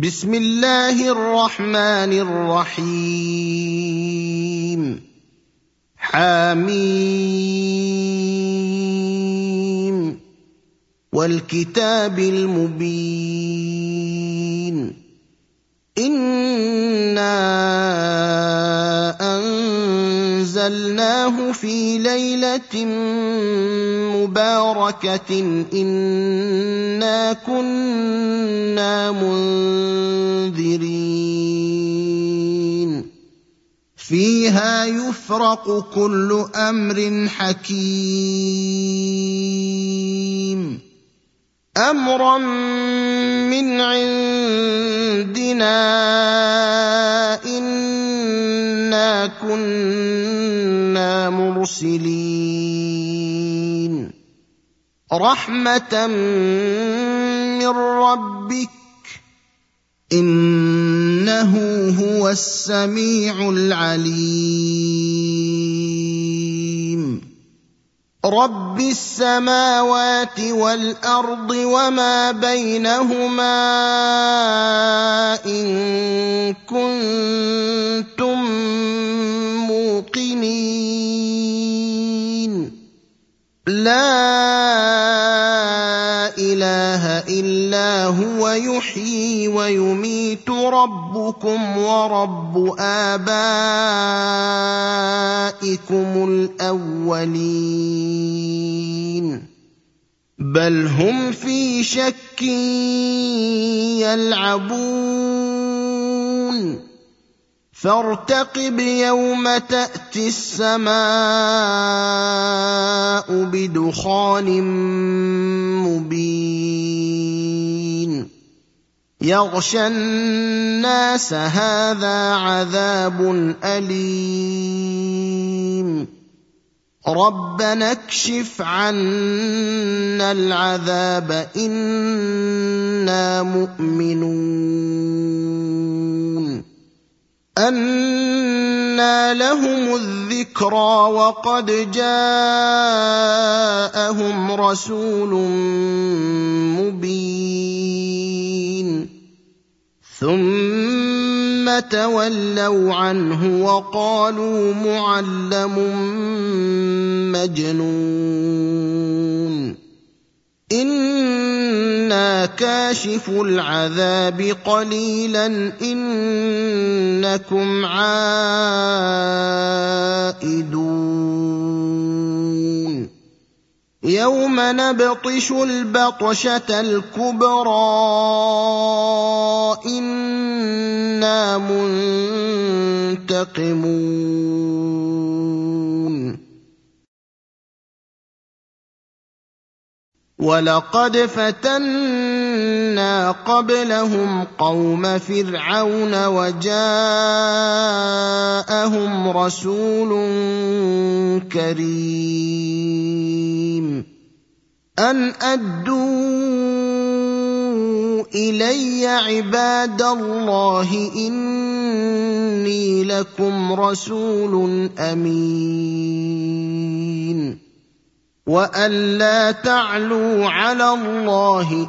بسم الله الرحمن الرحيم حميم والكتاب المبين إنا أنزلناه في ليلة مباركة إنا كنا منذرين فيها يفرق كل أمر حكيم أمرا من عندنا إنا كنا مرسلين رحمة من ربك إنه هو السميع العليم رب السماوات والأرض وما بينهما إن كنتم موقنين لا إله إلا هو يحيي ويميت ربكم ورب آبائكم الأولين بل هم في شك يلعبون فارتقب يوم تأتي السماء بدخان مبين يغشى الناس هذا عذاب أليم ربنا اكشف عنا العذاب إنا مؤمنون أنى لهم الذكرى وقد جاءهم رسول مبين ثم تولوا عنه وقالوا معلم مجنون إنا كاشف العذاب قليلا إنكم عائدون يوم نبطش البطشة الكبرى إنا منتقمون ولقد فتنا قبلهم قوم فرعون وجاءهم رسول كريم أن أدوا إلي عباد الله إني لكم رسول أمين وأن لا تعلوا على الله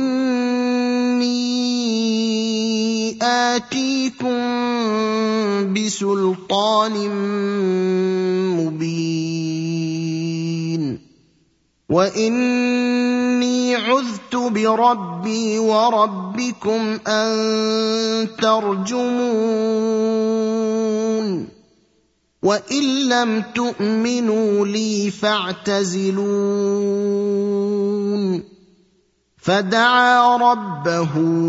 إني آتيكم بسلطان مبين وإني عذت بربي وربكم أن ترجمون وإن لم تؤمنوا لي فاعتزلون فدعا ربه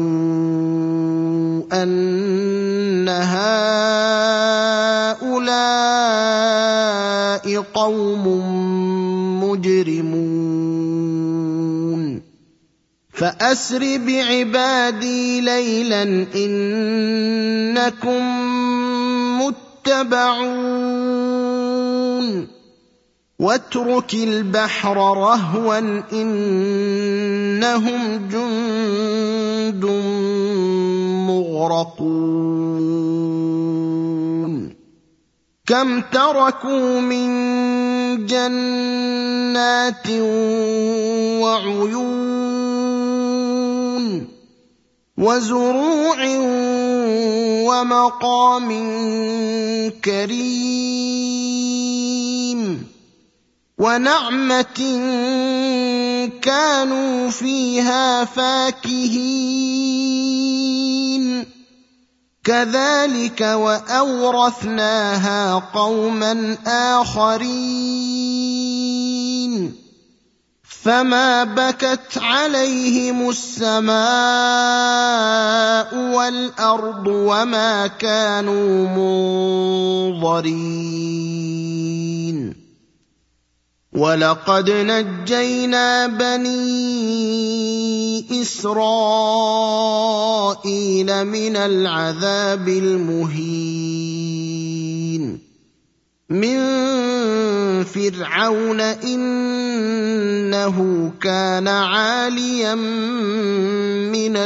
أن هؤلاء قوم مجرمون فأسر بعبادي ليلا إنكم متبعون واترك البحر رهوا إنهم جند مغرقون كم تركوا من جنات وعيون وزروع ومقام كريم ونعمة كانوا فيها فاكهين كذلك وأورثناها قوما آخرين فما بكت عليهم السماء والأرض وما كانوا منظرين ولقد نجينا بني إسرائيل من العذاب المهين من فرعون إنه كان عاليا من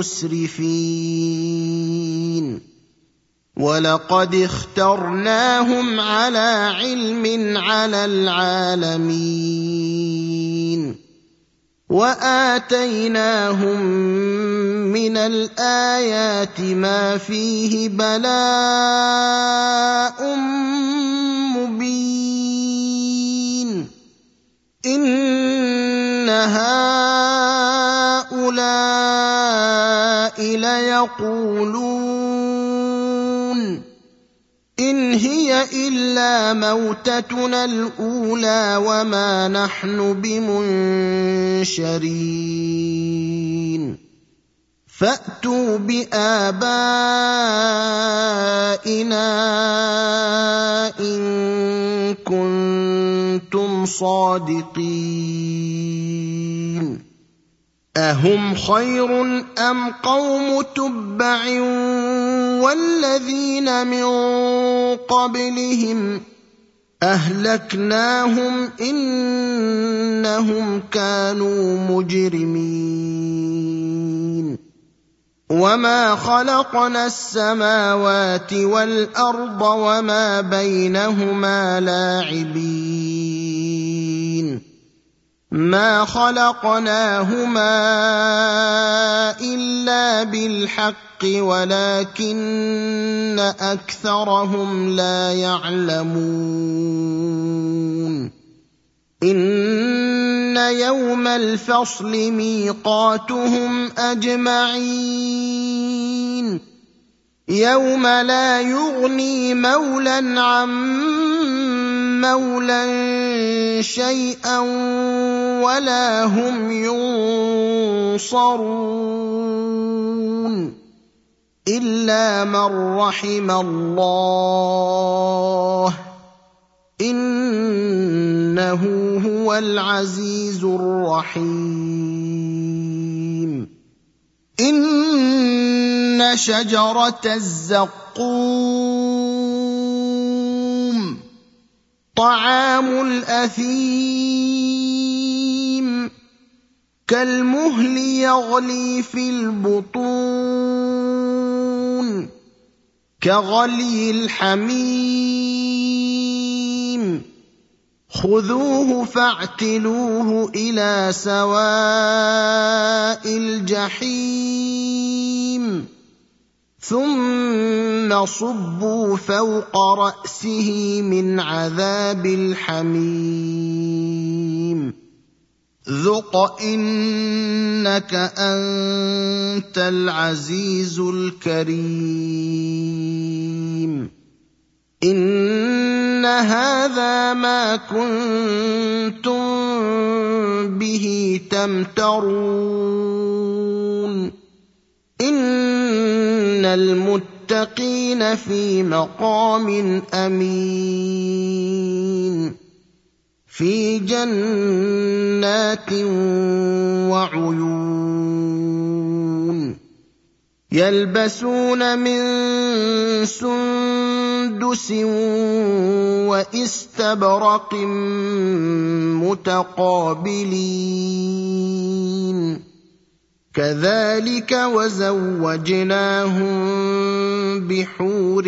المسرفين ولقد اخترناهم على علم على العالمين وآتيناهم من الآيات ما فيه بلاء مبين إن هؤلاء ليقولون إن هي إلا موتتنا الأولى وما نحن بمنشرين فأتوا بآبائنا إن كنتم صادقين أهم خير أم قوم تبع والذين من قبلهم أهلكناهم إنهم كانوا مجرمين وما خلقنا السماوات والأرض وما بينهما لاعبين ما خلقناهما إلا بالحق ولكن أكثرهم لا يعلمون إن يوم الفصل ميقاتهم أجمعين يوم لا يغني مولى عن مولى شيئا ولا هم ينصرون إلا من رحم الله إنه هو العزيز الرحيم إن شجرة الزقوم طعام الأثيم كالمهل يغلي في البطون كغلي الحميم خذوه فاعتلوه إلى سواء الجحيم ثم صبوا فوق رأسه من عذاب الحميم ذق إنك أنت العزيز الكريم إن هذا ما كنتم به تمترون إن المتقين في مقام أمين في جنات وعيون يلبسون من سندس واستبرق متقابلين كذلك وزوجناهم بحور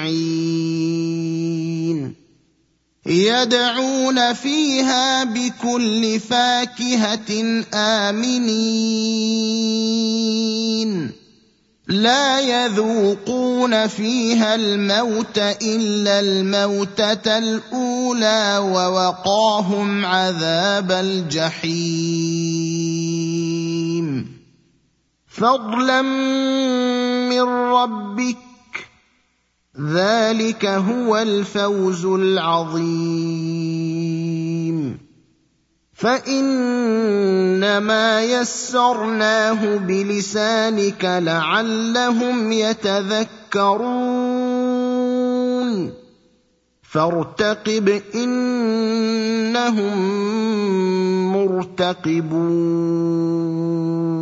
عين يدعون فيها بكل فاكهة آمنين لا يذوقون فيها الموت إلا الموتة الأولى ووقاهم عذاب الجحيم فضلا من ربك ذلك هو الفوز العظيم فإنما يسرناه بلسانك لعلهم يتذكرون فارتقب إنهم مرتقبون